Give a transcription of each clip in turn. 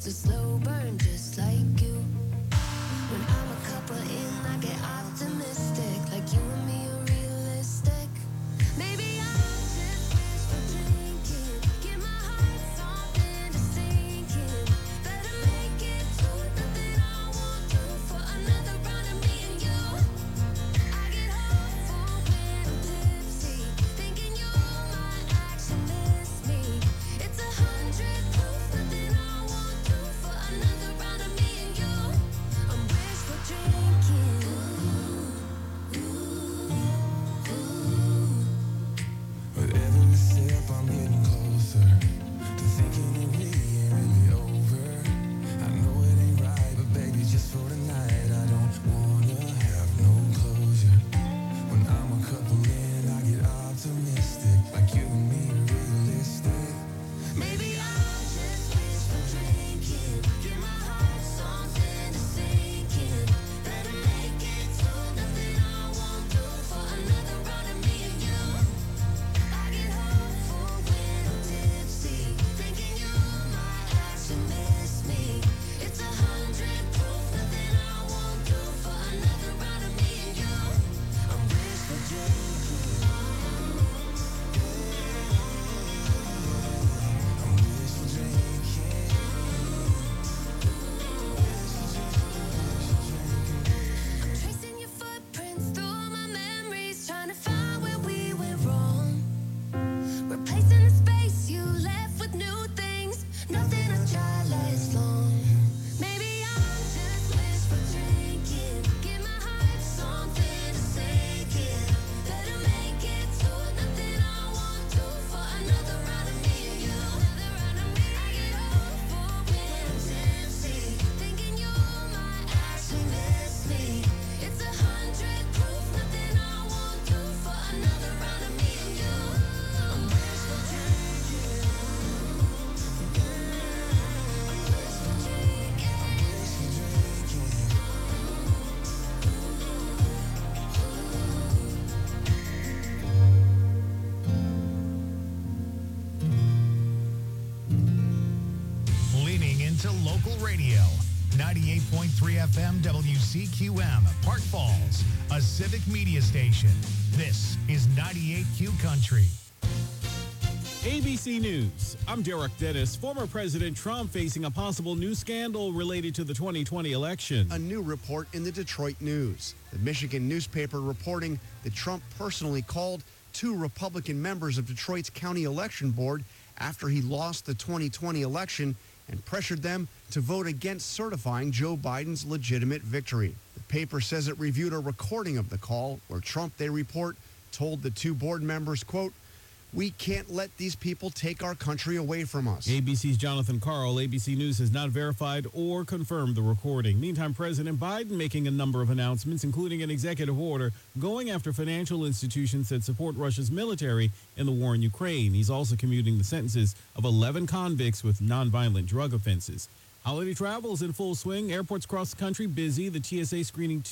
it's a slow burn, just like you. When I'm a couple in, I get optimistic, like you and me are realistic. Maybe I just wish for drinking, give my heart something to sink in. Better make it to nothing I won't do for another round of me and you. I get hopeful when I'm tipsy, thinking you might actually miss me. It's 100 proof, nothing I won't do for another round of me and you. I'm wishful drinking. With every sip, I'm getting closer to thinking it really ain't really over. I know it ain't right, but baby, just for tonight, I don't wanna have no closure. When I'm a couple in, I get optimistic, like you and me are realistic. Maybe I just wish for drinking, give my heart something to sink in. Better make it to nothing I won't do for another round of me and you. I get hopeful when I'm tipsy, thinking you might actually miss me. It's 100 proof, nothing I won't do for another round of me and you. I'm wishful drinking. I'm wishful drinking. Tracing your footprints through my memories, trying to find where we went wrong. Replacing the space you left with new things. Nothing I tried lasts long. Maybe I'm just wishful drinking, give my heart something to sink in. Better make it to nothing I won't do for another round of me and you. Another round of me. I get hopeful when I'm tipsy, thinking you might actually miss me. It's 100 proof, nothing I won't do for another round of me and you. I'm wishful drinking. I'm wishful drinking. Leaning into local radio. 98.3 FM WCQM, Park Falls, a civic media station. This is 98Q Country. ABC News. I'm Derek Dennis. Former President Trump facing a possible new scandal related to the 2020 election. A new report in the Detroit News. The Michigan newspaper reporting that Trump personally called two Republican members of Detroit's county election board after he lost the 2020 election and pressured them to vote against certifying Joe Biden's legitimate victory. The paper says it reviewed a recording of the call where Trump, they report, told the two board members, quote, "We can't let these people take our country away from us." ABC's Jonathan Carl. ABC News has not verified or confirmed the recording. Meantime, President Biden making a number of announcements, including an executive order going after financial institutions that support Russia's military in the war in Ukraine. He's also commuting the sentences of 11 convicts with nonviolent drug offenses. Holiday travel is in full swing. Airports across the country busy. The TSA screening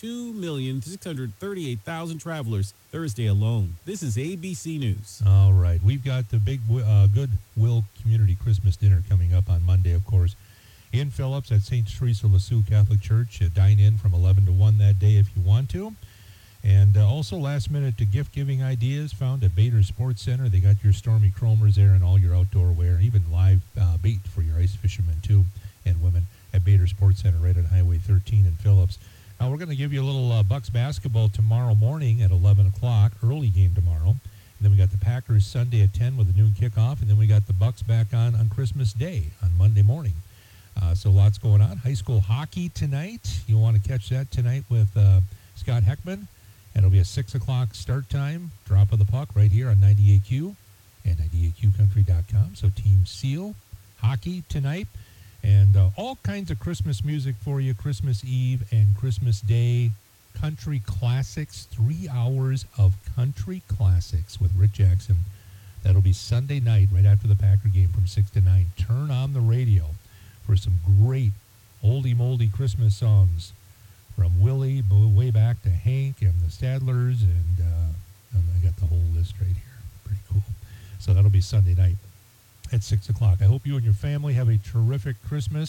2,638,000 travelers Thursday alone. This is ABC News. All right. We've got the big Goodwill Community Christmas Dinner coming up on Monday, of course, in Phillips at St. Teresa Lasou Catholic Church. Dine in from 11 to 1 that day if you want to. And also last-minute gift-giving ideas found at Bader Sports Center. They got your Stormy Chromers there and all your outdoor wear, even live bait for your ice fishermen, too, and women at Bader Sports Center right on Highway 13 in Phillips. Now, we're going to give you a little Bucks basketball tomorrow morning at 11 o'clock, early game tomorrow. And then we got the Packers Sunday at 10 with a noon kickoff, and then we got the Bucks back on Christmas Day on Monday morning. So lots going on. High school hockey tonight. You'll want to catch that tonight with Scott Heckman. And it'll be a 6 o'clock start time. Drop of the puck right here on 98Q and 98QCountry.com. So Team Seal hockey tonight. And all kinds of Christmas music for you, Christmas Eve and Christmas Day. Country classics, 3 hours of country classics with Rick Jackson. That'll be Sunday night right after the Packer game from 6 to 9. Turn on the radio for some great oldie-moldy Christmas songs from Willie way back to Hank and the Stadlers. And I got the whole list right here. Pretty cool. So that'll be Sunday night at 6 o'clock. I hope you and your family have a terrific Christmas.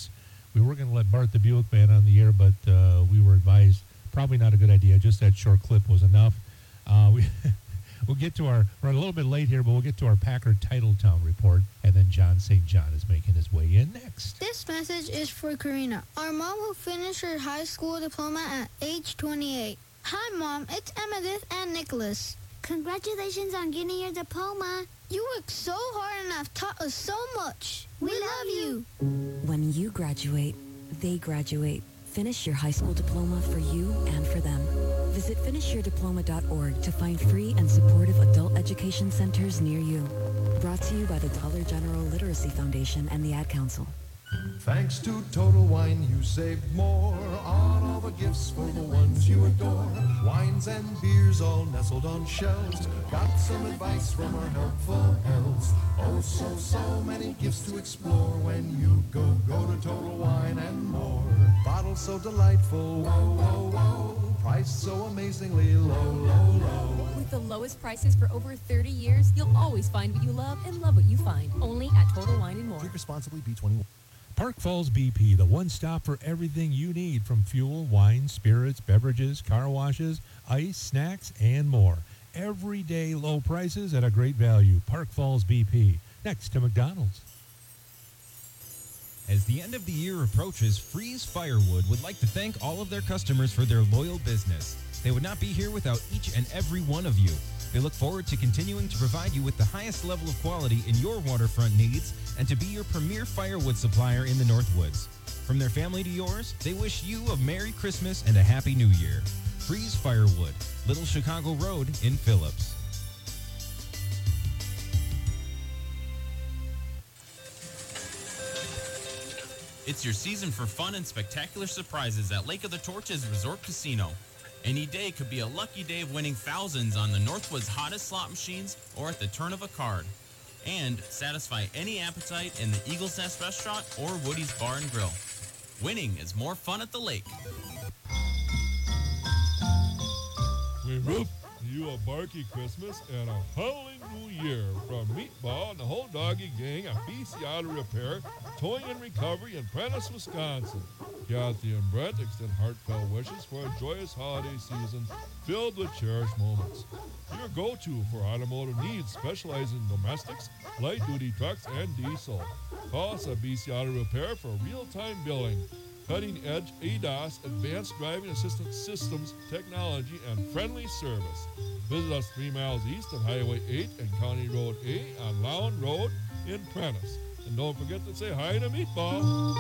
We were going to let Bart the Buick Man on the air, but we were advised probably not a good idea. Just that short clip was enough. We'll get to we're a little bit late here, but we'll get to our Packer Titletown report, and then John St. John is making his way in next. This message is for Karina, our mom who finished her high school diploma at age 28. Hi, Mom. It's Emmettith and Nicholas. Congratulations on getting your diploma. You worked so hard and have taught us so much. We love you. When you graduate, they graduate. Finish your high school diploma for you and for them. Visit finishyourdiploma.org to find free and supportive adult education centers near you. Brought to you by the Dollar General Literacy Foundation and the Ad Council. Thanks to Total Wine, you saved more on all the gifts for the ones you adore. Wines and beers all nestled on shelves. Got some advice from our helpful elves. Oh, so many gifts to explore when you go to Total Wine and more. Bottles so delightful, whoa. Price so amazingly low. With the lowest prices for over 30 years, you'll always find what you love and love what you find. Only at Total Wine and More. Drink responsibly, B21. Park Falls BP, the one stop for everything you need from fuel, wine, spirits, beverages, car washes, ice, snacks, and more. Everyday low prices at a great value. Park Falls BP, next to McDonald's. As the end of the year approaches, Freeze Firewood would like to thank all of their customers for their loyal business. They would not be here without each and every one of you. They look forward to continuing to provide you with the highest level of quality in your waterfront needs and to be your premier firewood supplier in the Northwoods. From their family to yours, they wish you a Merry Christmas and a Happy New Year. Freeze Firewood, Little Chicago Road in Phillips. It's your season for fun and spectacular surprises at Lake of the Torches Resort Casino. Any day could be a lucky day of winning thousands on the Northwoods' hottest slot machines or at the turn of a card. And satisfy any appetite in the Eagle's Nest Restaurant or Woody's Bar and Grill. Winning is more fun at the lake. We wish you a barky Christmas and a howling New Year from Meatball and the whole doggy gang at BC Auto Repair, Towing and Recovery in Prentice, Wisconsin. Kathy and Brett extend heartfelt wishes for a joyous holiday season filled with cherished moments. Your go-to for automotive needs, specializing in domestics, light-duty trucks, and diesel. Call us at BC Auto Repair for real-time billing, cutting-edge ADAS, advanced driving assistance systems, technology, and friendly service. Visit us 3 miles east of Highway 8 and County Road A on Lown Road in Prentice. And don't forget to say hi to Meatball.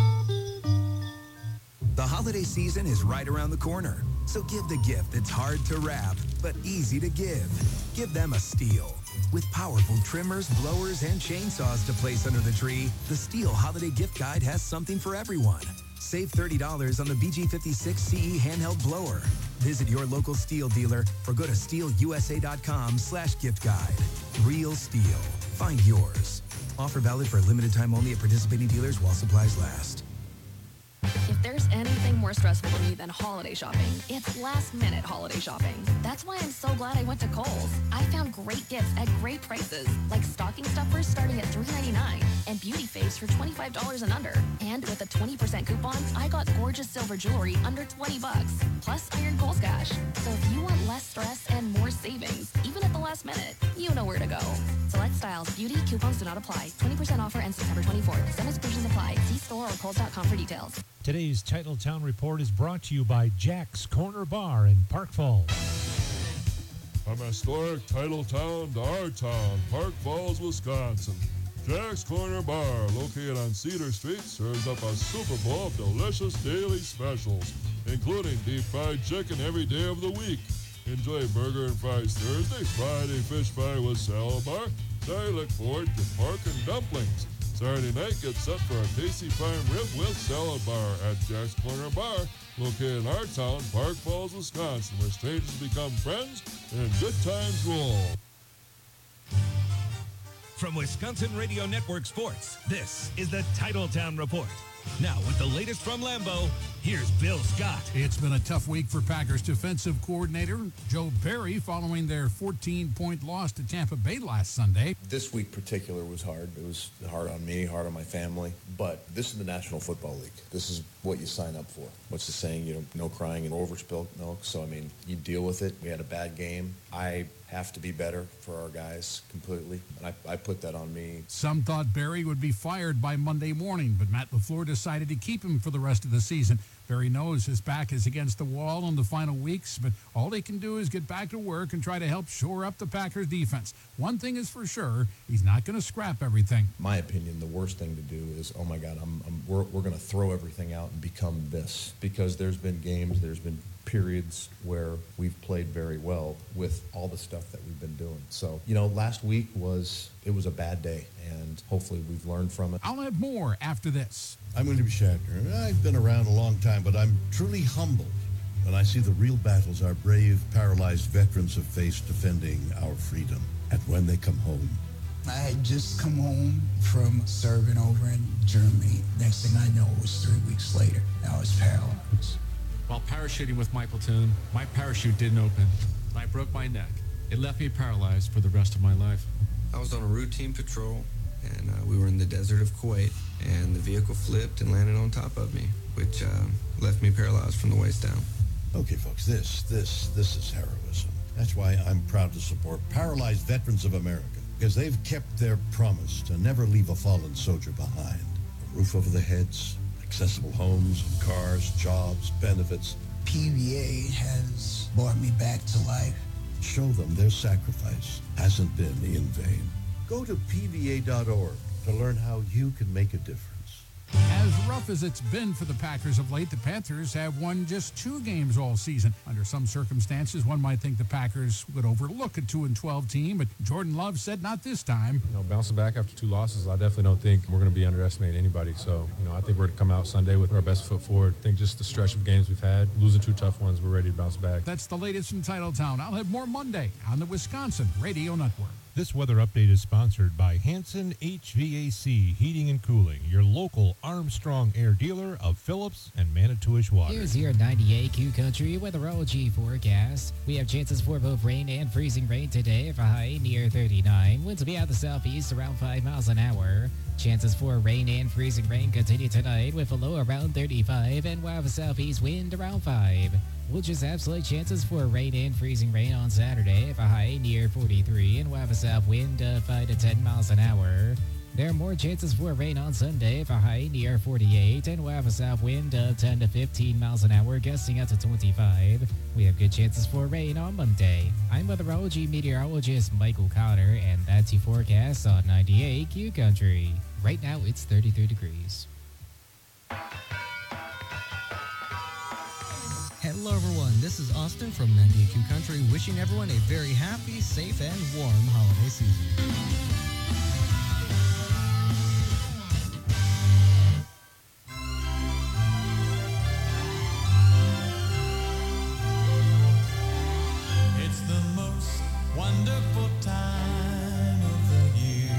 The holiday season is right around the corner, so give the gift that's hard to wrap, but easy to give. Give them a STIHL. With powerful trimmers, blowers, and chainsaws to place under the tree, the STIHL Holiday Gift Guide has something for everyone. Save $30 on the BG56 CE handheld blower. Visit your local STIHL dealer or go to stihlusa.com/gift guide. Real STIHL. Find yours. Offer valid for a limited time only at participating dealers while supplies last. If there's anything more stressful to me than holiday shopping, it's last-minute holiday shopping. That's why I'm so glad I went to Kohl's. I found great gifts at great prices, like stocking stuffers starting at $3.99 and beauty faves for $25 and under. And with a 20% coupon, I got gorgeous silver jewelry under $20, plus Iron Kohl's Cash. So if you want less stress and more savings, even at the last minute, you know where to go. Select styles, beauty, coupons do not apply. 20% offer ends September 24th. Some exclusions apply. See store or Kohl's.com for details. Today's Titletown Report is brought to you by Jack's Corner Bar in Park Falls. From historic Titletown to our town, Park Falls, Wisconsin. Jack's Corner Bar, located on Cedar Street, serves up a Super Bowl of delicious daily specials, including deep fried chicken every day of the week. Enjoy burger and fries Thursday, Friday fish fry with salad bar. Saturday look forward to pork and dumplings. Saturday night, get set for a tasty prime rib with salad bar at Jack's Corner Bar, located in our town, Park Falls, Wisconsin, where strangers become friends and good times roll. From Wisconsin Radio Network Sports, this is the Titletown Report. Now, with the latest from Lambeau, here's Bill Scott. It's been a tough week for Packers defensive coordinator Joe Barry following their 14-point loss to Tampa Bay last Sunday. This week particular was hard. It was hard on me, hard on my family. But this is the National Football League. This is what you sign up for. What's the saying? You know, no crying and overspilled milk. So, I mean, you deal with it. We had a bad game. I have to be better for our guys completely. And I put that on me. Some thought Barry would be fired by Monday morning, but Matt LaFleur decided to keep him for the rest of the season. Barry knows his back is against the wall in the final weeks, but all he can do is get back to work and try to help shore up the Packers defense. One thing is for sure, he's not going to scrap everything. My opinion, the worst thing to do is, oh my God, we're going to throw everything out and become this. Because there's been games, there's been periods where we've played very well with all the stuff that we've been doing. So, you know, last week was a bad day, and hopefully we've learned from it. I'll have more after this. I'm William Shatner. I've been around a long time, but I'm truly humbled when I see the real battles our brave, paralyzed veterans have faced defending our freedom. And when they come home. I had just come home from serving over in Germany. Next thing I know, it was 3 weeks later. I was paralyzed. While parachuting with my platoon, my parachute didn't open. I broke my neck. It left me paralyzed for the rest of my life. I was on a routine patrol, and we were in the desert of Kuwait, and the vehicle flipped and landed on top of me, which left me paralyzed from the waist down. Okay, folks, this is heroism. That's why I'm proud to support Paralyzed Veterans of America, because they've kept their promise to never leave a fallen soldier behind. A roof over their heads, accessible homes and cars, jobs, benefits. PVA has brought me back to life. Show them their sacrifice hasn't been in vain. Go to PVA.org to learn how you can make a difference. As rough as it's been for the Packers of late, the Panthers have won just 2 games all season. Under some circumstances, one might think the Packers would overlook a 2-12 team, but Jordan Love said not this time. You know, bouncing back after 2 losses, I definitely don't think we're going to be underestimating anybody. So, you know, I think we're going to come out Sunday with our best foot forward. I think just the stretch of games we've had, losing 2 tough ones, we're ready to bounce back. That's the latest from Titletown. I'll have more Monday on the Wisconsin Radio Network. This weather update is sponsored by Hanson HVAC Heating and Cooling, your local Armstrong Air dealer of Phillips and Manitowish Water. Here's your 98 Q Country weatherology forecast. We have chances for both rain and freezing rain today for a high near 39. Winds will be out the southeast around 5 miles an hour. Chances for rain and freezing rain continue tonight with a low around 35 and we'll have a southeast wind around 5. We'll just have slight chances for rain and freezing rain on Saturday for a high near 43 and we'll have a south wind of 5 to 10 miles an hour. There are more chances for rain on Sunday for a high near 48 and we'll have a south wind of 10 to 15 miles an hour gusting up to 25. We have good chances for rain on Monday. I'm weatherology meteorologist Michael Cotter and that's your forecast on 98 Q Country. Right now it's 33 degrees. Hello everyone, this is Austin from 98 Q Country wishing everyone a very happy, safe, and warm holiday season. It's the most wonderful time of the year,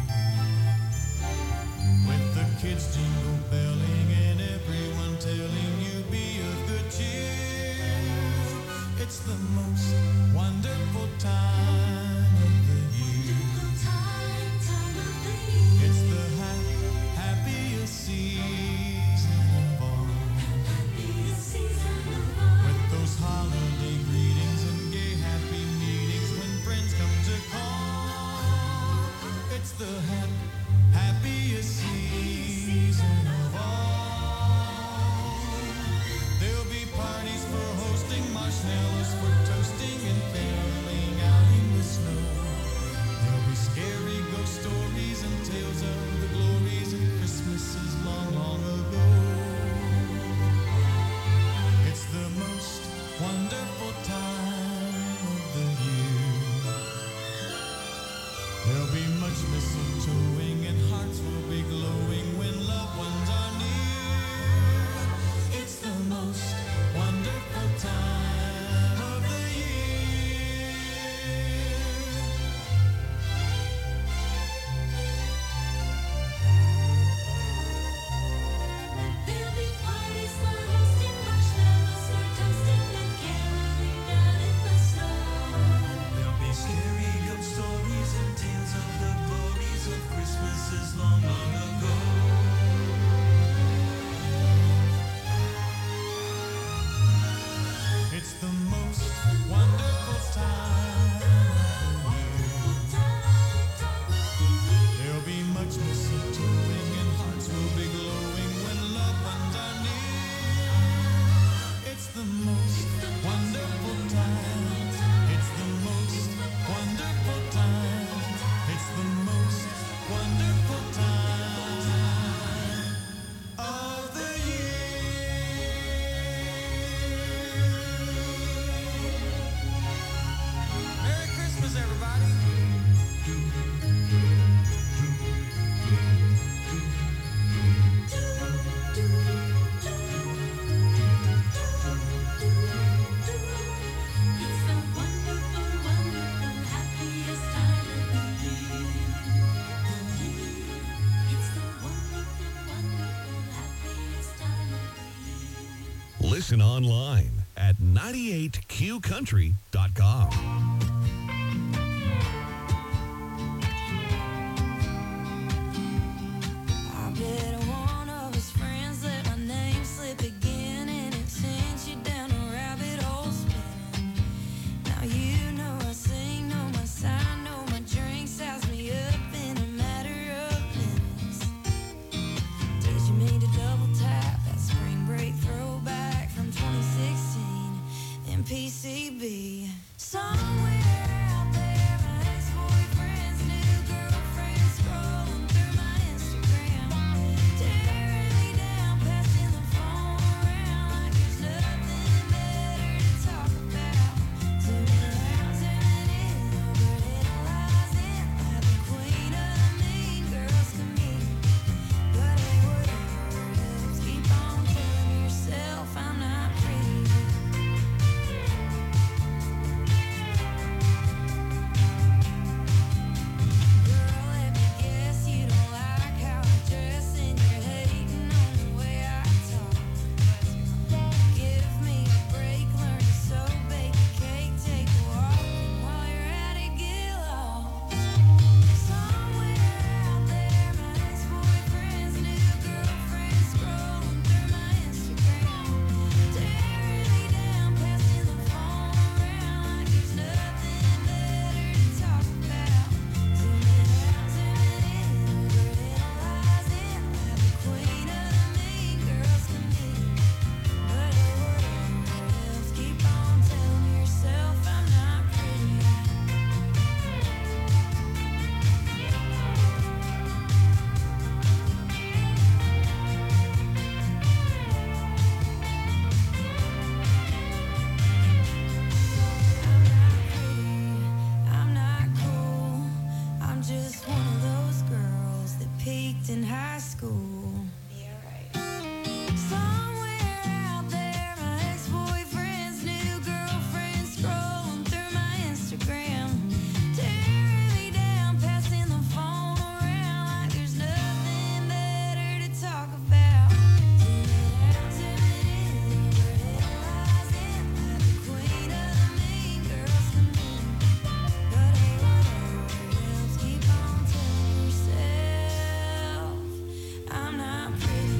with the kids jingle belling and everyone telling you be of good cheer. It's the most wonderful time of the year. Listen online at 98qcountry.com. I bet one of his friends let my name slip again, and it sent you down a rabbit hole spinning. Now you know I sing, know my sign, know my drink, size me up in a matter of minutes. Did you mean to double tap that spring break throwback from 2016 in PCB? Somewhere out there, my ex-boyfriend's new girlfriend scrolling through my Instagram, tearing me down, passing the phone around like there's nothing better to talk about. Zooming out, zooming in, overanalyzing like the queen of the mean girls to me. But hey, whatever helps, keep on telling yourself I'm not pretty. Girl, let me guess you don't like how I dress, and you're hating on the way I talk. Give me a break, learn to sew, bake a cake, take a walk, and while you're at it, get lost. Somewhere out there, my ex-boyfriend's new girlfriend scrolling through my Instagram, tearing me down, passing the phone around like there's nothing better to talk about. Zooming out, zooming in, overanalyzing like the queen of the mean girls to me. But hey, whatever helps, keep on telling yourself I'm not pretty. I'm not cool, I'm just one of those girls that peaked in high school. Somewhere out there, my ex-boyfriend's new girlfriend scrolling through my Instagram, tearing me down, passing the phone around like there's nothing better to talk about. Zooming out, zooming in, overanalyzing like the queen of the mean girls to me. But hey, whatever helps, keep on telling yourself I'm not pretty.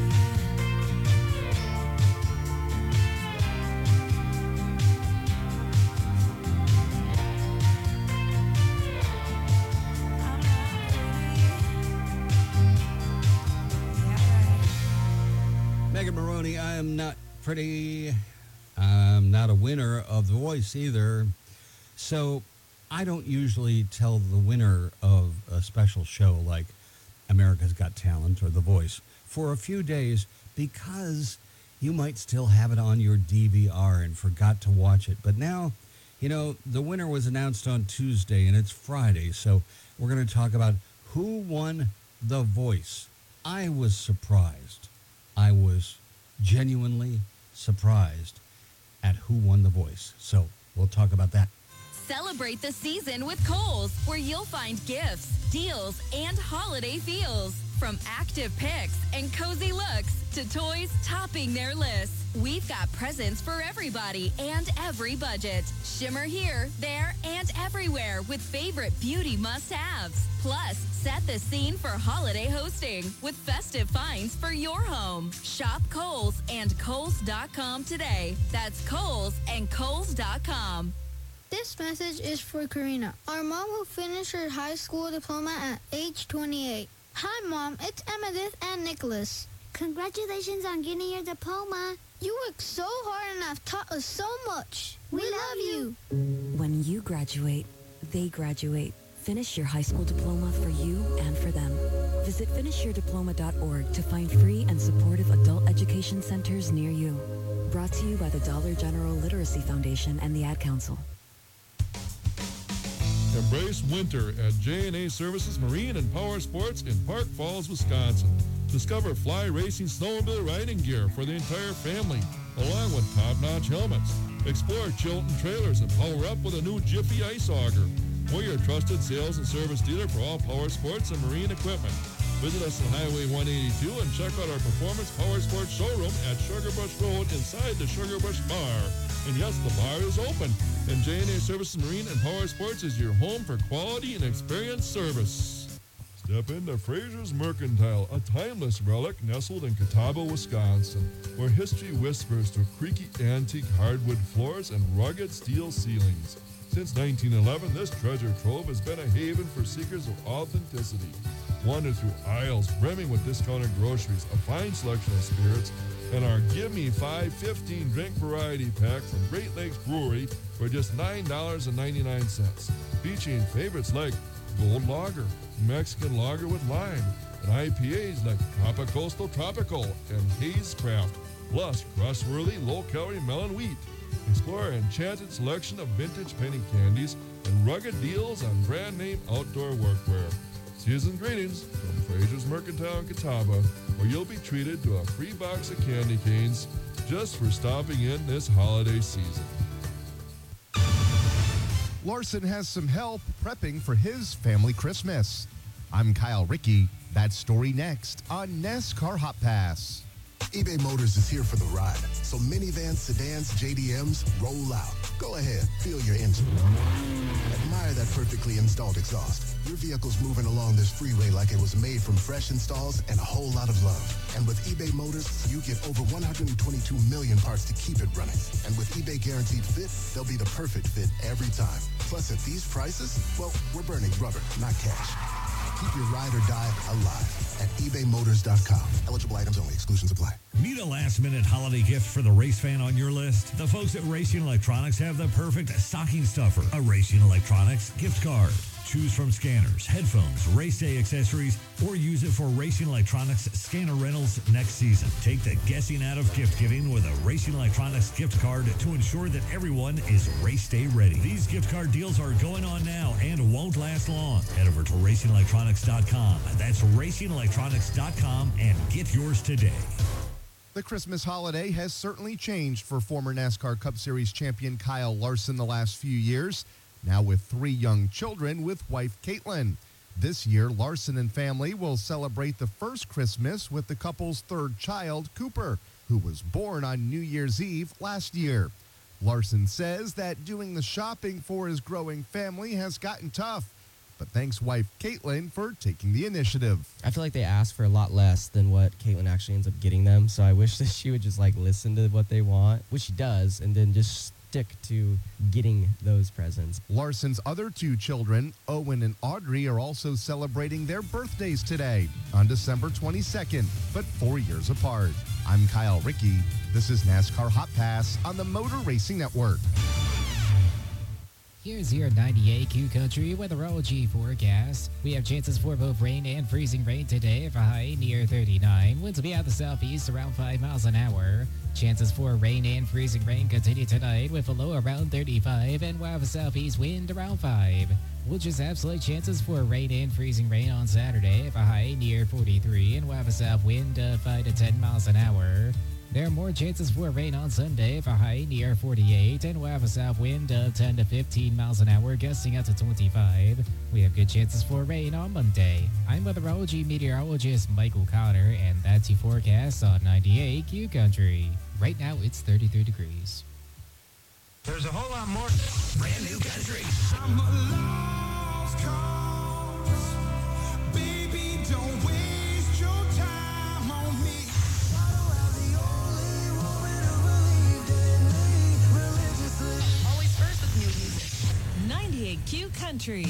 Megan Maroney, I am not pretty. I'm not a winner of The Voice either. So I don't usually tell the winner of a special show like America's Got Talent or The Voice for a few days because you might still have it on your DVR and forgot to watch it. But now, you know, the winner was announced on Tuesday and it's Friday. So we're going to talk about who won The Voice. I was surprised. I was genuinely surprised at who won The Voice. So we'll talk about that. Celebrate the season with Kohl's, where you'll find gifts, deals, and holiday feels. From active picks and cozy looks to toys topping their lists, we've got presents for everybody and every budget. Shimmer here, there, and everywhere with favorite beauty must-haves. Plus, set the scene for holiday hosting with festive finds for your home. Shop Kohl's and Kohl's.com today. That's Kohl's and Kohl's.com. This message is for Karina, our mom who finished her high school diploma at age 28. Hi, Mom. It's Emmettith and Nicholas. Congratulations on getting your diploma. You worked so hard and have taught us so much. We love you. When you graduate, they graduate. Finish your high school diploma for you and for them. Visit finishyourdiploma.org to find free and supportive adult education centers near you. Brought to you by the Dollar General Literacy Foundation and the Ad Council. Embrace winter at J&A Services Marine and Power Sports in Park Falls, Wisconsin. Discover fly racing snowmobile riding gear for the entire family, along with top-notch helmets. Explore Chilton trailers and power up with a new Jiffy ice auger. We're your trusted sales and service dealer for all power sports and marine equipment. Visit us on Highway 182 and check out our Performance Power Sports showroom at Sugar Bush Road inside the Sugar Bush Bar. And yes, the bar is open. And J&A Services Marine and Power Sports is your home for quality and experienced service. Step into Fraser's Mercantile, a timeless relic nestled in Catawba, Wisconsin, where history whispers through creaky antique hardwood floors and rugged steel ceilings. Since 1911, this treasure trove has been a haven for seekers of authenticity. Wander through aisles brimming with discounted groceries, a fine selection of spirits, and our Give Me 5 15 drink variety pack from Great Lakes Brewery for just $9.99. Featuring favorites like Gold Lager, Mexican Lager with Lime, and IPAs like Papa Coastal Tropical and Haze Craft, plus crush-worthy low-calorie melon wheat. Explore our enchanted selection of vintage penny candies and rugged deals on brand-name outdoor workwear. Season's greetings from Fraser's Mercantile in Catawba, where you'll be treated to a free box of candy canes just for stopping in this holiday season. Larson has some help prepping for his family Christmas. I'm Kyle Rickey. That story next on NASCAR Hot Pass. eBay Motors is here for the ride. So minivans, sedans, JDMs, roll out. Go ahead, feel your engine. Admire that perfectly installed exhaust. Your vehicle's moving along this freeway like it was made from fresh installs and a whole lot of love. And with eBay Motors, you get over 122 million parts to keep it running. And with eBay Guaranteed Fit, they'll be the perfect fit every time. Plus, at these prices, well, we're burning rubber, not cash. Keep your ride or die alive at ebaymotors.com. Eligible items only. Exclusions apply. Need a last-minute holiday gift for the race fan on your list? The folks at Racing Electronics have the perfect stocking stuffer, a Racing Electronics gift card. Choose from scanners, headphones, race day accessories, or use it for Racing Electronics scanner rentals next season. Take the guessing out of gift giving with a Racing Electronics gift card to ensure that everyone is race day ready. These gift card deals are going on now and won't last long. Head over to RacingElectronics.com. That's RacingElectronics.com and get yours today. The Christmas holiday has certainly changed for former NASCAR Cup Series champion Kyle Larson the last few years. Now with 3 young children with wife Caitlin. This year, Larson and family will celebrate the first Christmas with the couple's 3rd child, Cooper, who was born on New Year's Eve last year. Larson says that doing the shopping for his growing family has gotten tough, but thanks wife Caitlin for taking the initiative. I feel like they ask for a lot less than what Caitlin actually ends up getting them, so I wish that she would just listen to what they want, which she does, and then just stick to getting those presents. Larson's other 2 children, Owen and Audrey, are also celebrating their birthdays today on December 22nd, but 4 years apart. I'm Kyle Rickey. This is NASCAR Hot Pass on the Motor Racing Network. Here's your 98Q Country weatherology forecast. We have chances for both rain and freezing rain today for a high near 39. Winds will be out the southeast around 5 miles an hour. Chances for rain and freezing rain continue tonight with a low around 35 and we'll have a southeast wind around 5. We'll just have slight chances for rain and freezing rain on Saturday for a high near 43 and we'll have a south wind of 5 to 10 miles an hour. There are more chances for rain on Sunday for a high near 48, and we'll have a south wind of 10 to 15 miles an hour, gusting up to 25. We have good chances for rain on Monday. I'm weatherology meteorologist Michael Cotter, and that's your forecast on 98Q Country. Right now, it's 33 degrees. There's a whole lot more brand new country. I'm a lost cause. Baby, don't waste your time on me. Always first with new music. 98Q Country.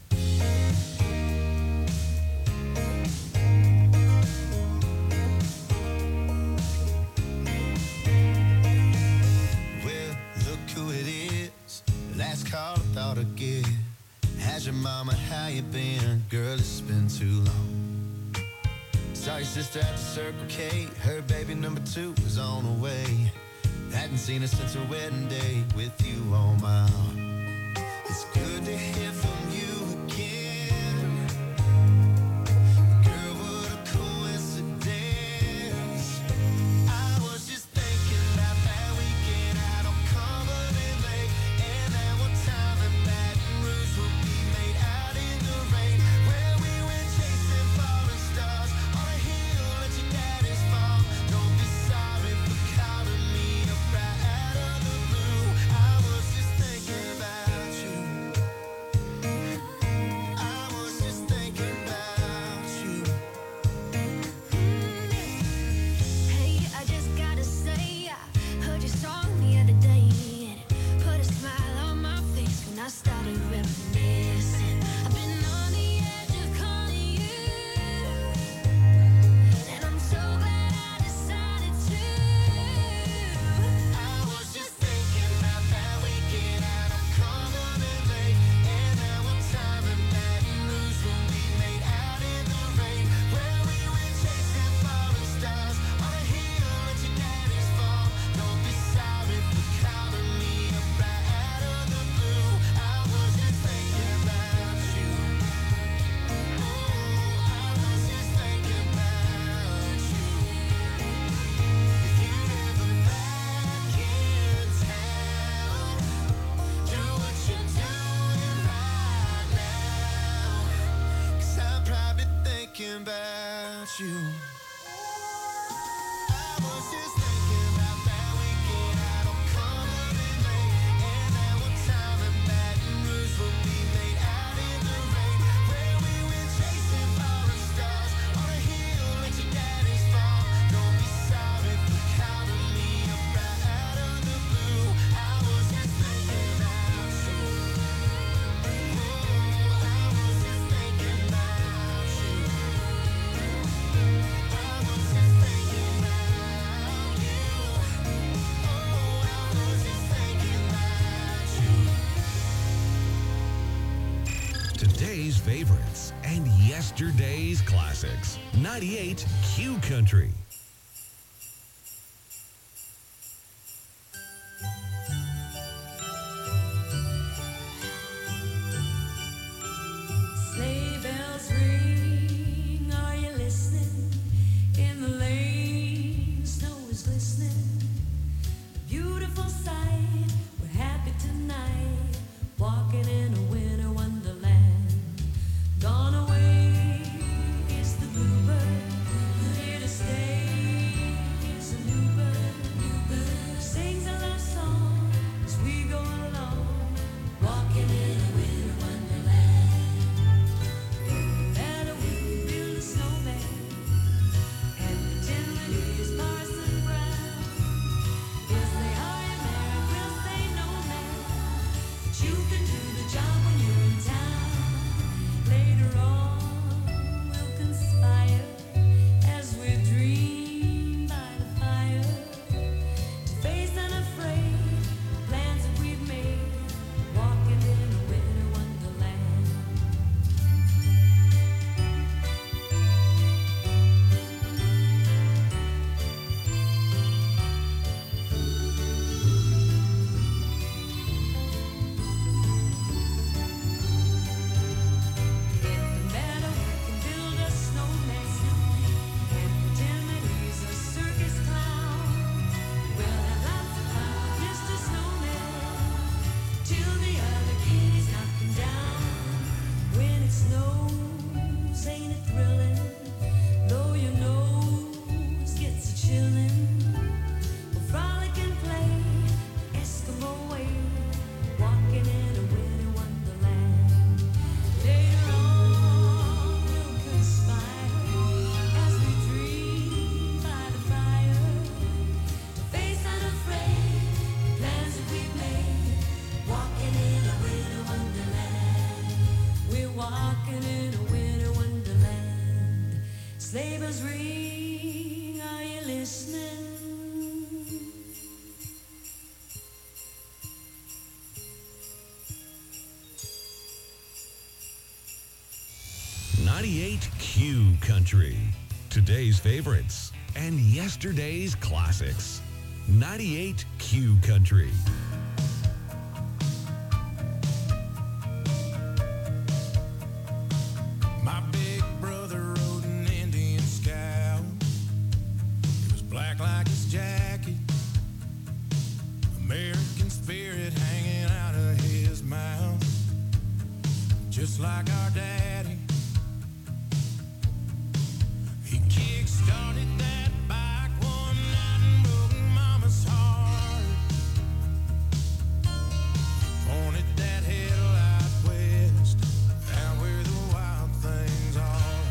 Well, look who it is. Last call I thought I'd get. How's your mama? How you been? Girl, it's been too long. Saw your sister at the Circle K. Her baby number 2 was on the way. Hadn't seen her since her wedding day with you on my arm. It's good to hear from you again. Girl, what a coincidence. I was just thinking about that weekend out on Cumberland Lake. And that one time in Baton Rouge will be made out in the rain. Where we went chasing falling stars. today's favorites and yesterday's classics. 98 Q Country. Sleigh bells ring, are you listening? In the lane, snow is glistening. Beautiful sight, we're happy tonight, walking in a winter wonderland. Gone away is the bluebird, here to stay is a new bird. Sings a love song as we go along, walking in a winter wonderland. Better we can build a snowman and pretend that he's Parson Brown. He'll say, "Are you married?" We'll say, "No, man." But you can do the job when you're in town. Later on, we'll conspire as we dream by the fire to face unafraid the plans that we've made, walking in a winter wonderland. Better we can build a snowman and pretend that he's a circus clown. We'll have lots of fun with Mr. Snowman till the other kitties knock him down. When it snows, ain't it thrilling? Though your nose gets a chillin', we'll frolic and play the Eskimo way, walking in a winter wonderland. Later on, we'll conspire as we dream by the fire to face unafraid the plans that we've made, walking in a winter wonderland. We're walking in a winter wonderland. Sleigh bells ring, are you listening? 98 Q Country. Today's favorites and yesterday's classics. 98 Q Country. My big brother rode an Indian scout. It was black like his jacket, American spirit hanging out of his mouth, just like our daddy. He kick-started that bike one night and broke mama's heart. Pointed that headlight west, out where the wild things are.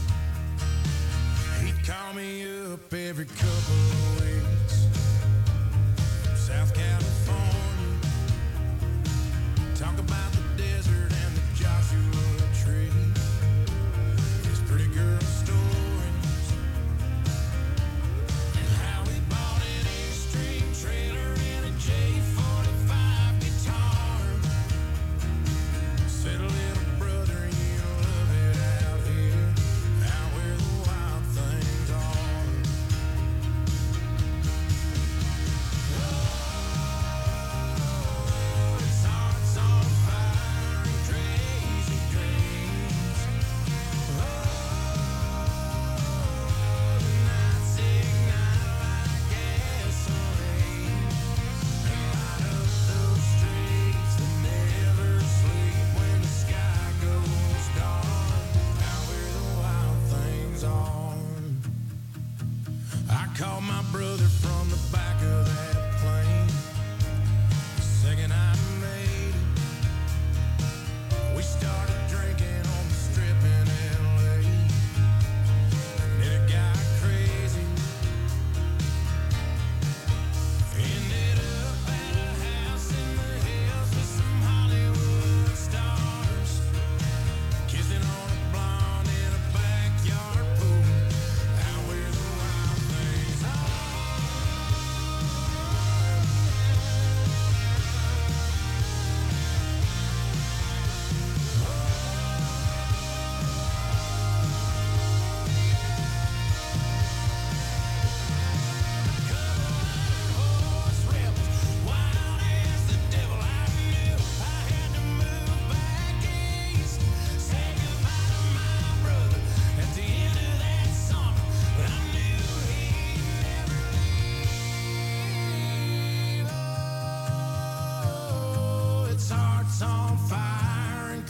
He'd call me up every couple of weeks from South California, talk about the desert and the Joshua tree, his pretty girl stories, and how he bought an Extreme trailer and a J45 guitar. Said, "Little brother, you love it out here, out where the wild things are." Oh, his heart's on fire and crazy dreams. Oh, the nights ignite like gasoline and light up those streets that never sleep when the sky goes dark, out where the wild things are. I called my brother from the back of that plane the second I made it. We started drinking on the strip in LA, and then it got crazy. Ended up at a house in the hills with some Hollywood stars, kissing on a blonde in a backyard pool, out where the wild things are.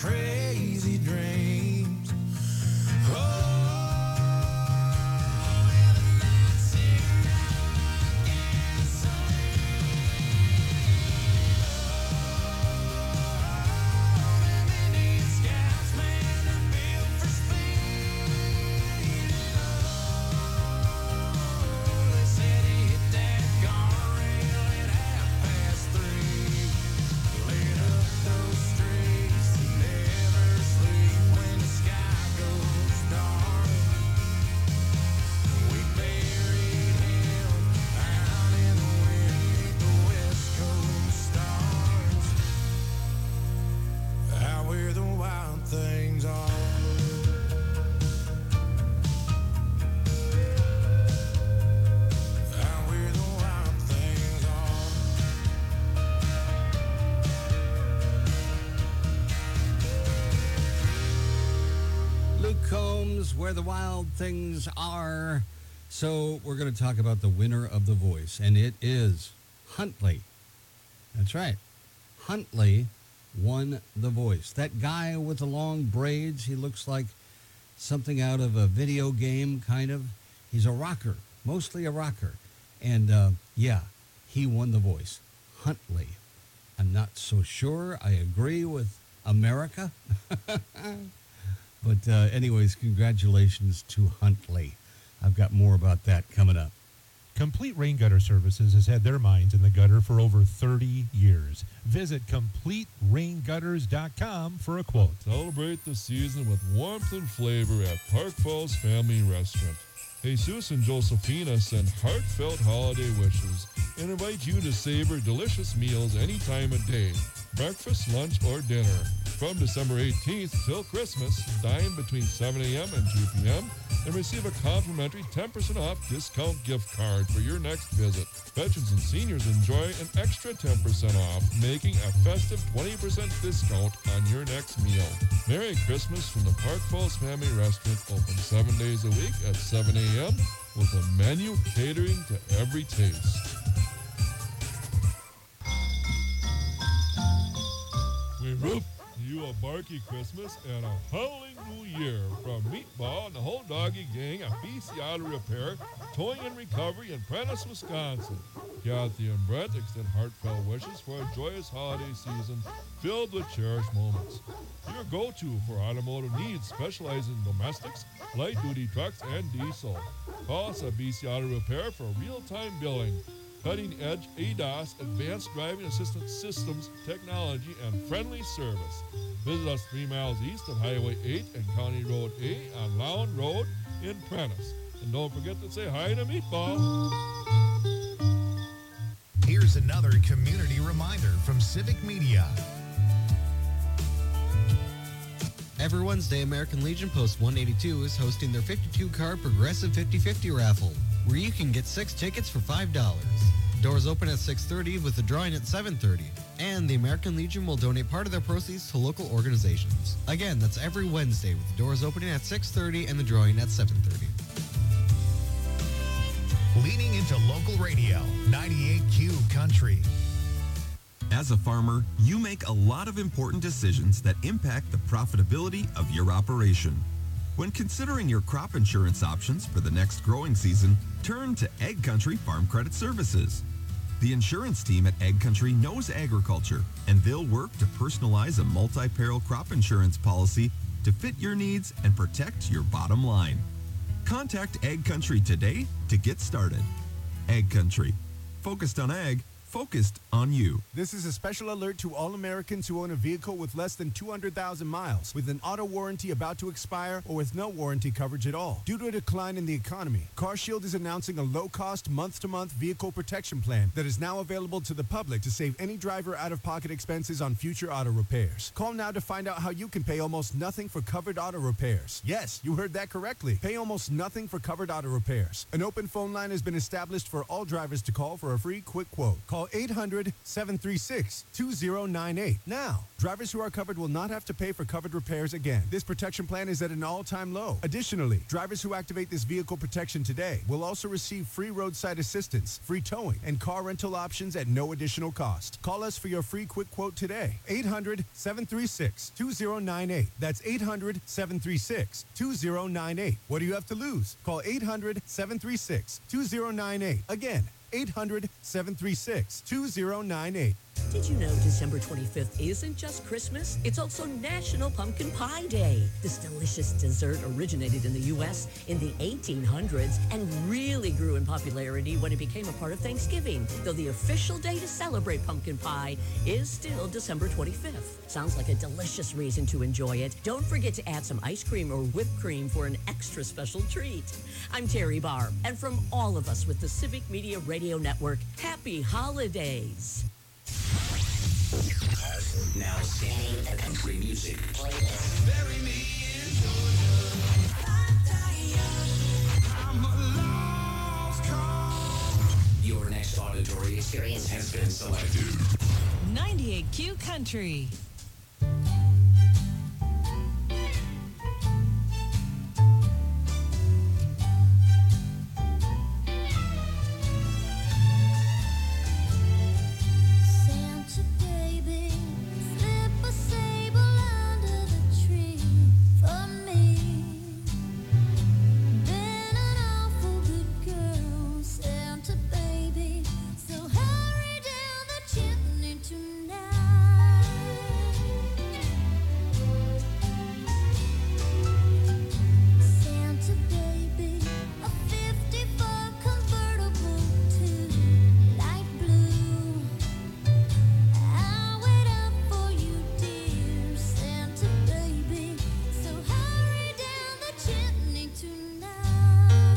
crazy dreams. Out where the wild things are. Out where the wild things are. Luke Combs, Where the Wild Things Are. So we're going to talk about the winner of The Voice, and it is Huntley. That's right. Huntley won The Voice. That guy with the long braids, he looks like something out of a video game, kind of. He's a rocker, mostly a rocker. And, yeah, he won The Voice. Huntley. I'm not so sure I agree with America. But anyways, congratulations to Huntley. I've got more about that coming up. Complete Rain Gutter Services has had their minds in the gutter for over 30 years. Visit CompleteRainGutters.com for a quote. Celebrate the season with warmth and flavor at Park Falls Family Restaurant. Jesus and Josephina send heartfelt holiday wishes and invite you to savor delicious meals any time of day, breakfast, lunch, or dinner. From December 18th till Christmas, dine between 7 a.m. and 2 p.m. and receive a complimentary 10% off discount gift card for your next visit. Veterans and seniors enjoy an extra 10% off, making a festive 20% discount on your next meal. Merry Christmas from the Park Falls Family Restaurant, open 7 days a week at 7 a.m. with a menu catering to every taste. We roof you a barky Christmas and a howling new year from Meatball and the whole doggy gang at BC Auto Repair, Towing and Recovery in Prentice, Wisconsin. Kathy and Brett extend heartfelt wishes for a joyous holiday season filled with cherished moments. Your go-to for automotive needs, specializing in domestics, light-duty trucks, and diesel. Call us at BC Auto Repair for real-time billing, cutting-edge ADAS, advanced driving assistance systems, technology, and friendly service. Visit us 3 miles east of Highway 8 and County Road A on Lown Road in Prentice. And don't forget to say hi to Meatball. Here's another community reminder from Civic Media. Every Wednesday, American Legion Post 182 is hosting their 52-car Progressive 50/50 raffle, where you can get 6 tickets for $5. Doors open at 6:30 with the drawing at 7:30. And the American Legion will donate part of their proceeds to local organizations. Again, that's every Wednesday with the doors opening at 6:30 and the drawing at 7:30. Leaning into local radio, 98Q Country. As a farmer, you make a lot of important decisions that impact the profitability of your operation. When considering your crop insurance options for the next growing season, turn to Ag Country Farm Credit Services. The insurance team at Ag Country knows agriculture, and they'll work to personalize a multi-peril crop insurance policy to fit your needs and protect your bottom line. Contact Ag Country today to get started. Ag Country. Focused on ag, focused on you. This is a special alert to all Americans who own a vehicle with less than 200,000 miles, with an auto warranty about to expire, or with no warranty coverage at all. Due to a decline in the economy, CarShield is announcing a low-cost, month-to-month vehicle protection plan that is now available to the public to save any driver out-of-pocket expenses on future auto repairs. Call now to find out how you can pay almost nothing for covered auto repairs. Yes, you heard that correctly. Pay almost nothing for covered auto repairs. An open phone line has been established for all drivers to call for a free quick quote. Call Call 800-736-2098 now. Drivers who are covered will not have to pay for covered repairs again. This protection plan is at an all-time low. Additionally, drivers who activate this vehicle protection today will also receive free roadside assistance, free towing, and car rental options at no additional cost. Call us for your free quick quote today. 800-736-2098. That's 800-736-2098. What do you have to lose? Call 800-736-2098. Again, 800-736-2098. Did you know December 25th isn't just Christmas? It's also National Pumpkin Pie Day. This delicious dessert originated in the U.S. in the 1800s and really grew in popularity when it became a part of Thanksgiving, though the official day to celebrate pumpkin pie is still December 25th. Sounds like a delicious reason to enjoy it. Don't forget to add some ice cream or whipped cream for an extra special treat. I'm Terry Barr, and from all of us with the Civic Media Radio Network, happy holidays. Now spinning the country music playlist. Bury me in Georgia. I'm a lost cause. Your next auditory experience has been selected. 98Q Country. Santa baby, slip a sable under the tree for me. Been an awful good girl, Santa baby, so hurry down the chimney tonight. Santa baby, a 54 convertible to light blue. I'll wait up for you, dear Santa baby, so hurry down the chimney tonight.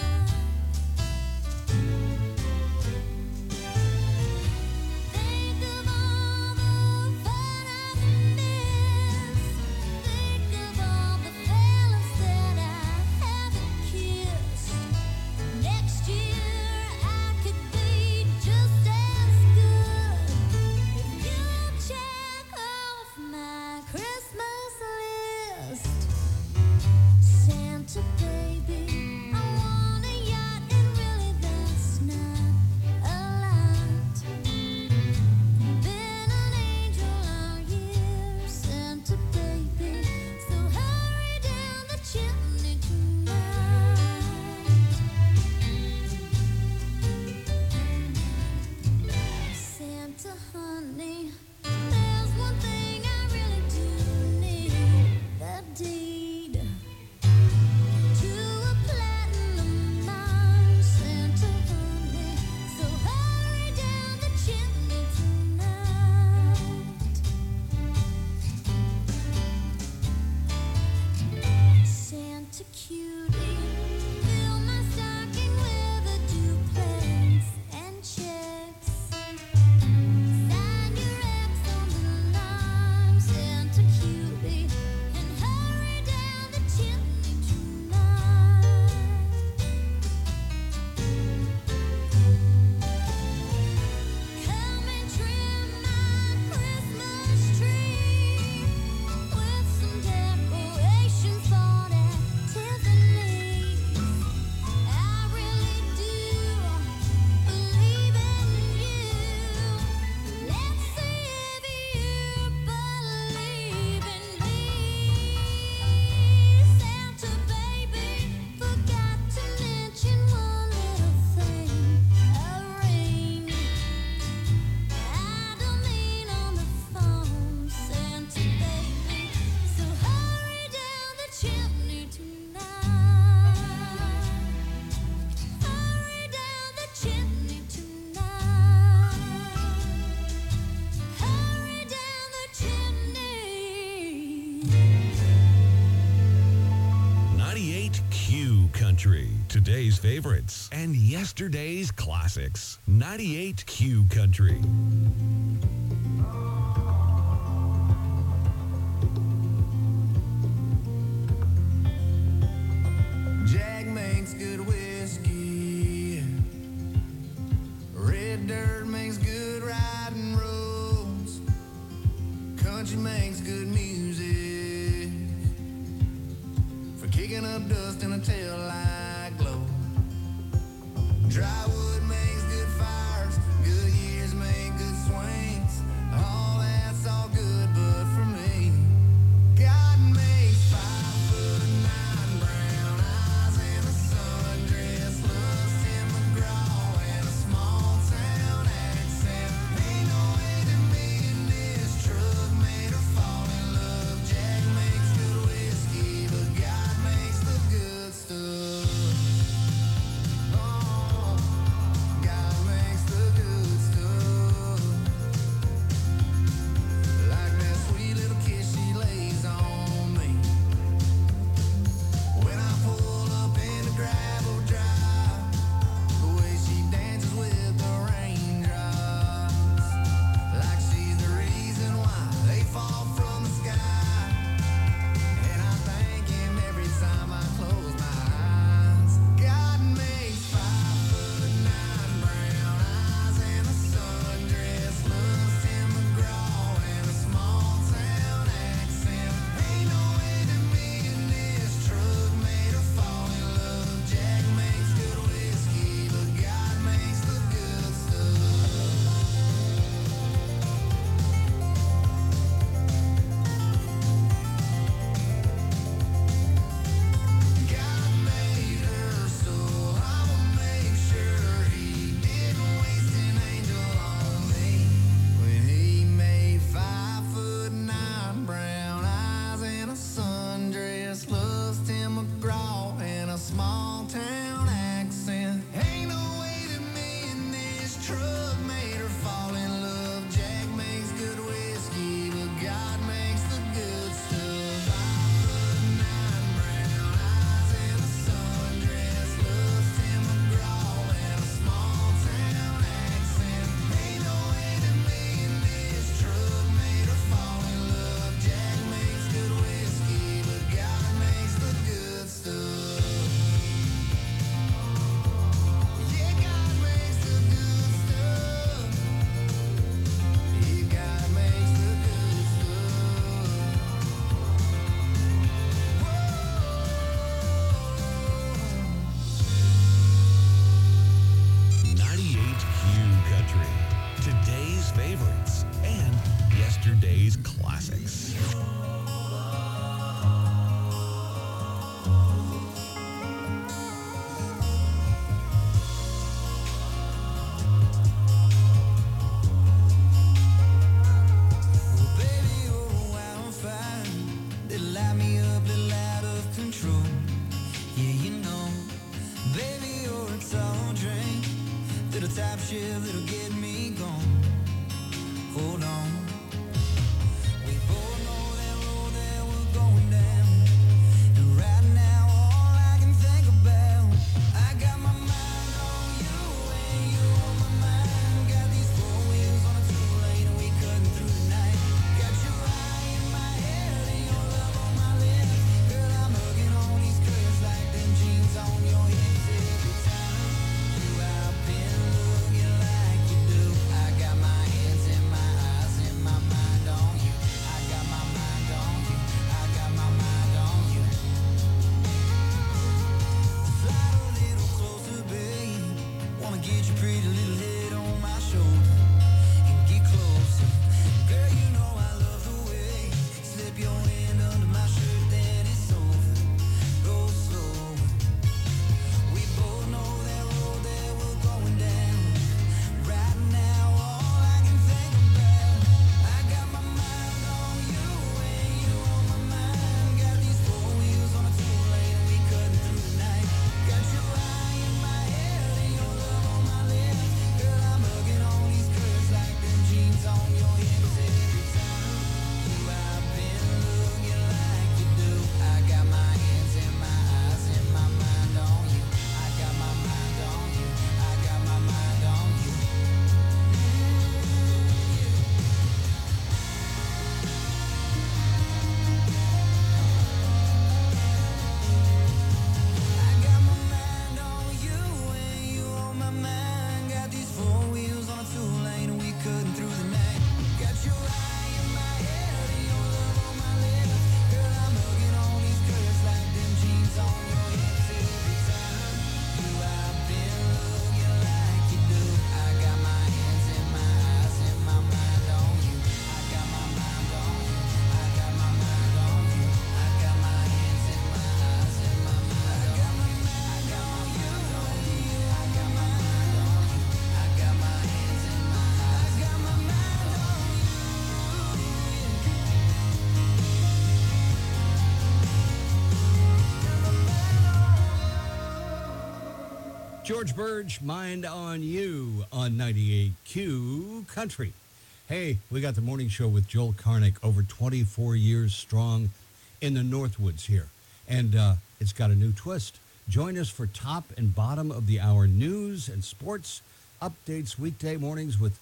Think of all the fun I've missed. Think of all the fellas that I haven't kissed. Next year I could be just as good if you check off my Christmas list. Santa baby, I want a yacht, and really that's not a lot. Been an angel all year, Santa baby, so hurry down the chimney tonight. Santa honey, there's one thing I really do need, the deed to a platinum mine, Santa honey, so hurry down the chimney tonight. Santa cutie, fill my stocking with a duplex and checks. Sign your ex on the line, Santa cutie, and hurry down the chimney tonight. Come and trim my Christmas tree with some decorations bought at Tiffany's. I really do believe in you. Let's see if you believe in me. Santa baby, forgot to mention one little thing, a ring. I don't mean on the phone, Santa baby, so hurry down the chimney tonight. Hurry down the chimney tonight. Hurry down the chimney. 98Q Country. Today's favorites and yesterday's classics. 98Q Country. Jack makes good whiskey. Red dirt makes good Dry wood makes good fires, good years make good swings. All that's all good, but for me, God makes 5'9" brown eyes and a sundress, loves Tim McGraw and a small town accent. Ain't no way to me in this truck made her fall in love. Jack makes good whiskey, but God makes the good stuff. Oh, God makes the good stuff. Like that sweet little kiss she lays on me when I pull up in the gravel drive. The way she dances with the raindrops, like she's the reason why they fall from the sky. And I thank him every time I close my eyes. God makes 5'9" brown eyes and a sundress, loves Tim McGraw and a small town accent. Ain't no way to me in this truck made her fall in love. Jack makes good whiskey, but God makes the good stuff. God made her, so I will make sure he didn't waste an angel on me. When he made 5'9" brown eyes and a sundress, loves Tim McGraw and a small town accent. Ain't no way to me in this truck made her fall in love. Jack makes good whiskey, but God makes the good stuff. 5'9" brown eyes and a sundress, loves Tim McGraw and a small town accent. Ain't no way to me in this truck made her fall in love. Jack makes good whiskey, but God makes the good stuff. Yeah, God makes the good stuff. Yeah, God makes the good stuff. 98Q Country. Today's favorites and yesterday's classics. Baby, you're a wildfire that light me up, little out of control. Yeah, you know, baby, you're a tall drink, little top shelf that'll get me gone. Hold on, we both know that road that we're going down, and right now all I can think about, I got my mind on you and you on my mind. Got these four wheels on a two-lane and we cutting through the night. Got your eye in my head and your love on my lips. Girl, I'm hugging on these curves like them jeans on your hips. Every time you out been looking like you do, I got my hands in my eyes and my mind on you. I got my mind on you. I got my mind on you. Slide a little closer, babe. Wanna get your pretty little head on my shoulder and get closer. Girl, you know I love the way you slip your hand under my shirt, then it's over. Go slow. We both know that road that we're going down. Right now, all I can think about, I got my mind on you and you on my mind. Got these four wheels on a two-lane and we cutting through the night. Got your eye in my head and your love on my lips. Girl, I'm hugging on these curves like them jeans on your hips. Every time you out been looking like you do, I got my hands in my eyes and my mind on you. I got my mind on you. I got my mind on you. I got my mind on you and you on my mind. Got these four wheels on a two-lane and we cutting through the night. Got your eye in my head and your love on my lips. Girl, I'm hugging on these curves like them jeans on your hips. Every time you out been looking George Burge, Mind on You on 98Q Country. Hey, we got the morning show with Joel Karnick, over 24 years strong in the Northwoods here. And it's got a new twist. Join us for top and bottom of the hour news and sports updates weekday mornings with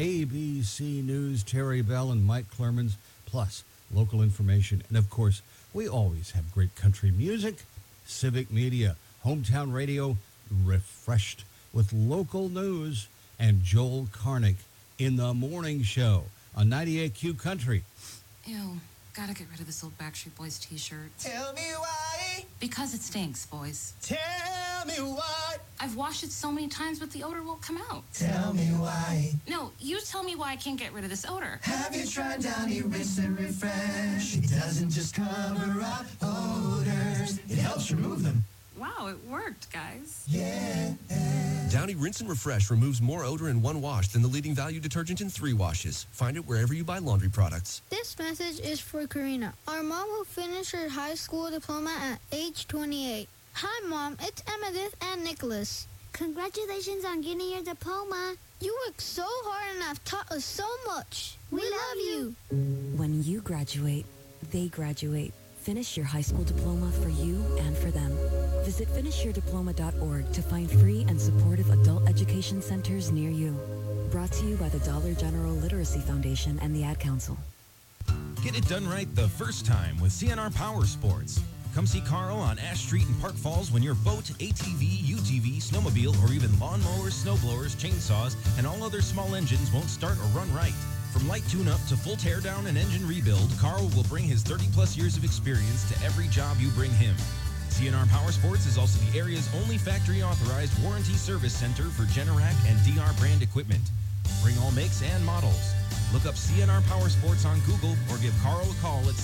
ABC News, Terry Bell and Mike Clermans, plus local information. And, of course, we always have great country music, civic media, hometown radio, refreshed with local news, and Joel Karnick in the morning show on 98Q Country. Ew, gotta get rid of this old Backstreet Boys t-shirt. Tell me why. Because it stinks, boys. Tell me why. I've washed it so many times, but the odor won't come out. Tell me why. No, you tell me why I can't get rid of this odor. Have you tried Downy Rinse and Refresh? It doesn't just cover up odors, it helps remove them. Wow, it worked, guys. Yeah. Downy Rinse and Refresh removes more odor in one wash than the leading value detergent in 3 washes. Find it wherever you buy laundry products. This message is for Karina, our mom who finished her high school diploma at age 28. Hi, Mom. It's Emmettith and Nicholas. Congratulations on getting your diploma. You worked so hard and have taught us so much. We love you. When you graduate, they graduate. Finish your high school diploma for you and for them. Visit finishyourdiploma.org to find free and supportive adult education centers near you. Brought to you by the Dollar General Literacy Foundation and the Ad Council. Get it done right the first time with CNR Power Sports. Come see Carl on Ash Street in Park Falls when your boat, ATV, UTV, snowmobile, or even lawnmowers, snowblowers, chainsaws, and all other small engines won't start or run right. From light tune-up to full teardown and engine rebuild, Carl will bring his 30-plus years of experience to every job you bring him. CNR Power Sports is also the area's only factory-authorized warranty service center for Generac and DR brand equipment. Bring all makes and models. Look up CNR Power Sports on Google or give Carl a call at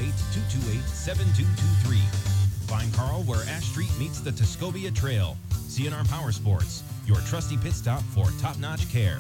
608-228-7223. Find Carl where Ash Street meets the Tuscobia Trail. CNR Power Sports, your trusty pit stop for top-notch care.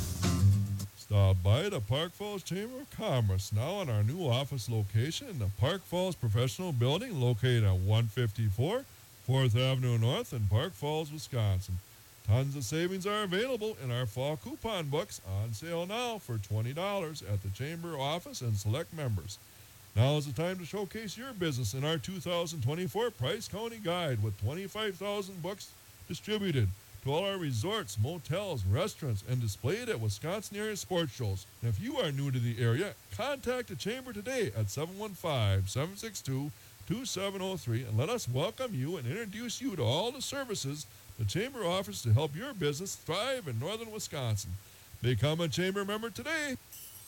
Stop by the Park Falls Chamber of Commerce, now in our new office location in the Park Falls Professional Building, located at 154 4th Avenue North in Park Falls, Wisconsin. Tons of savings are available in our fall coupon books, on sale now for $20 at the Chamber office and select members. Now is the time to showcase your business in our 2024 Price County Guide with 25,000 books distributed to all our resorts, motels, restaurants, and displayed at Wisconsin area sports shows. And if you are new to the area, contact the Chamber today at 715-762-2703 and let us welcome you and introduce you to all the services the Chamber offers to help your business thrive in northern Wisconsin. Become a Chamber member today.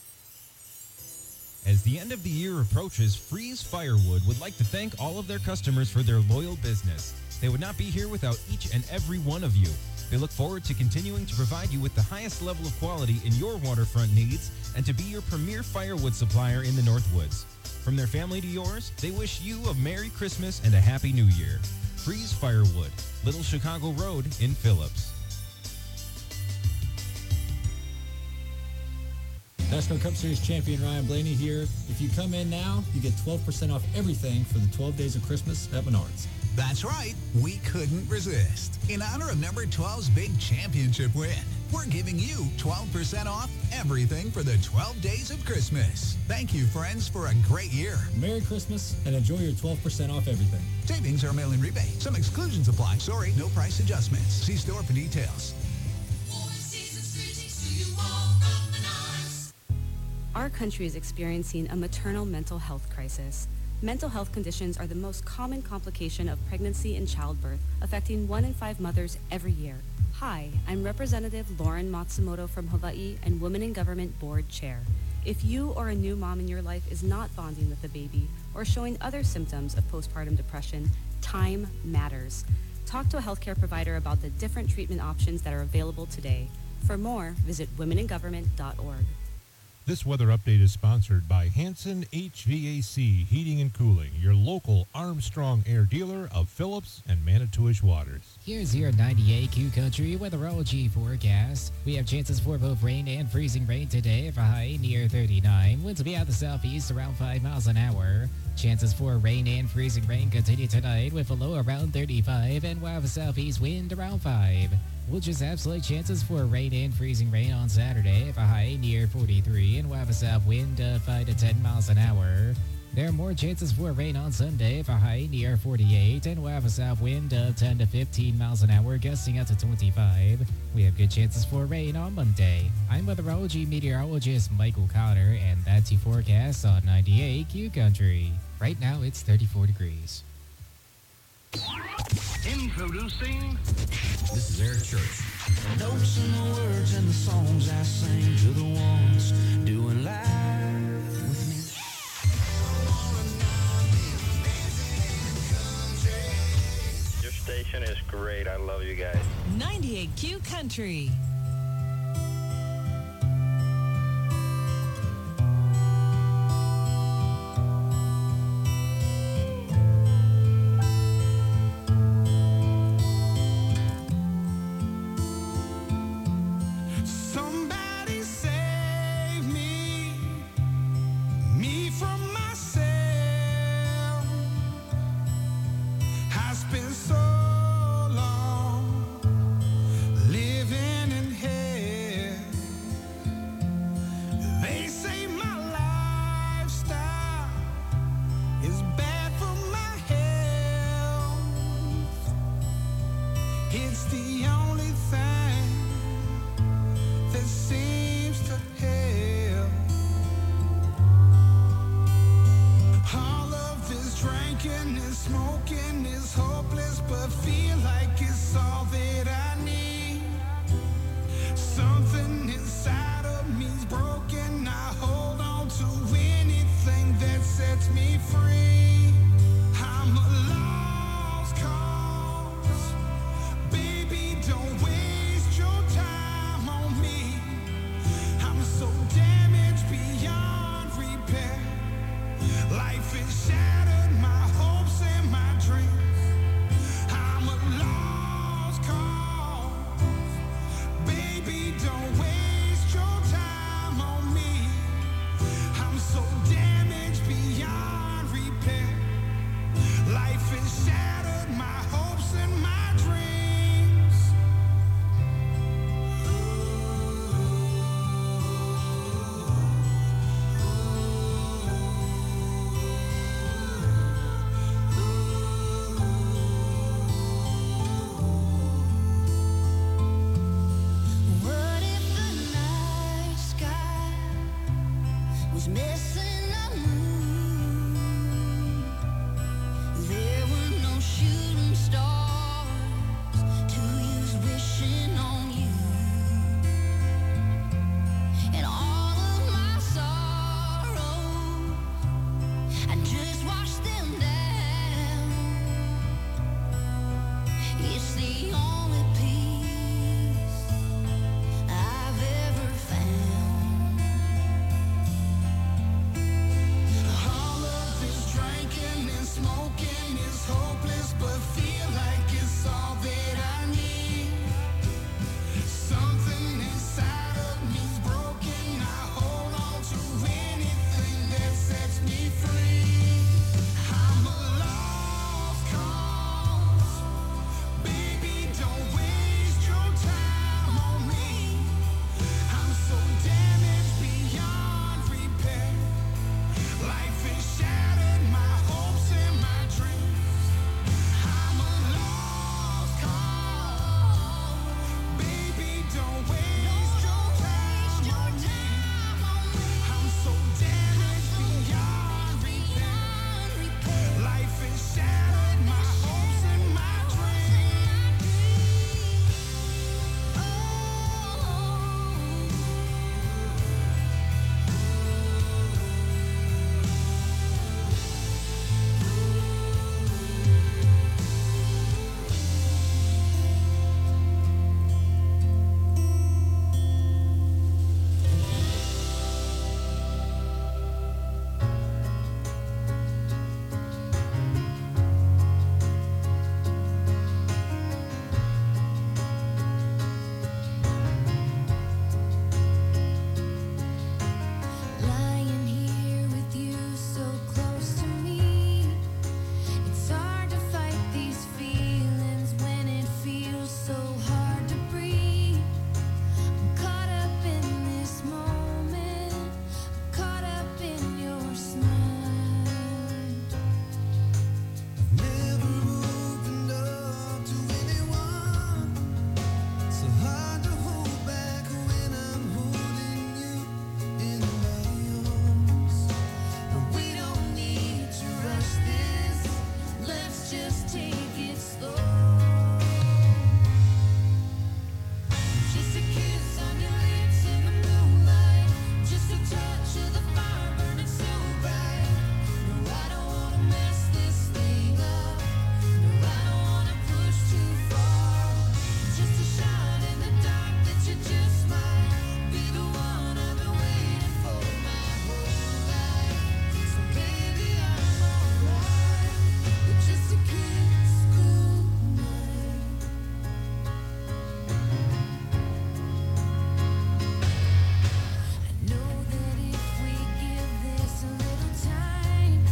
As the end of the year approaches, Freeze Firewood would like to thank all of their customers for their loyal business. They would not be here without each and every one of you. They look forward to continuing to provide you with the highest level of quality in your waterfront needs and to be your premier firewood supplier in the Northwoods. From their family to yours, they wish you a Merry Christmas and a Happy New Year. Freeze Firewood, Little Chicago Road in Phillips. NASCAR Cup Series champion Ryan Blaney here. If you come in now, you get 12% off everything for the 12 days of Christmas at Menards. That's right. We couldn't resist. In honor of number 12's big championship win, we're giving you 12% off everything for the 12 days of Christmas. Thank you, friends, for a great year. Merry Christmas and enjoy your 12% off everything. Savings are mail-in rebate. Some exclusions apply. Sorry, no price adjustments. See store for details. Our country is experiencing a maternal mental health crisis. Mental health conditions are the most common complication of pregnancy and childbirth, affecting 1 in 5 mothers every year. Hi, I'm Representative Lauren Matsumoto from Hawaii and Women in Government Board Chair. If you or a new mom in your life is not bonding with the baby or showing other symptoms of postpartum depression, time matters. Talk to a healthcare provider about the different treatment options that are available today. For more, visit womeningovernment.org. This weather update is sponsored by Hanson HVAC Heating and Cooling, your local Armstrong Air dealer of Phillips and Manitowish waters. Here's your 98Q Country weatherology forecast. We have chances for both rain and freezing rain today for a high near 39. Winds will be out the southeast around 5 miles an hour. Chances for rain and freezing rain continue tonight with a low around 35 and we'll have a southeast wind around 5. We'll just have slight chances for rain and freezing rain on Saturday with a high near 43 and we'll have a south wind of 5 to 10 miles an hour. There are more chances for rain on Sunday with a high near 48 and we'll have a south wind of 10 to 15 miles an hour gusting up to 25. We have good chances for rain on Monday. I'm weatherology meteorologist Michael Cotter and that's your forecast on 98 Q Country. Right now it's 34 degrees. Introducing. This is Eric Church. The notes and the words and the songs I sing to the ones doing live with me. Your station is great. I love you guys. 98 Q Country. Somebody save me from myself. I spent so long living in hell. They say my lifestyle is bad for my health. It's the only thing that seems to help. All of this drinking and smoking is hopeless, but feel like it's all that I need. Something inside of me's broken. I hold on to anything that sets me free. I'm a lost cause. Baby, don't waste your time on me. I'm so damaged beyond repair. Life has shattered my hopes and my dreams. I'm a lost cause. Baby, don't waste your time on me. I'm so damaged beyond repair. Life has shattered my hopes and my dreams. What if the night sky was missing?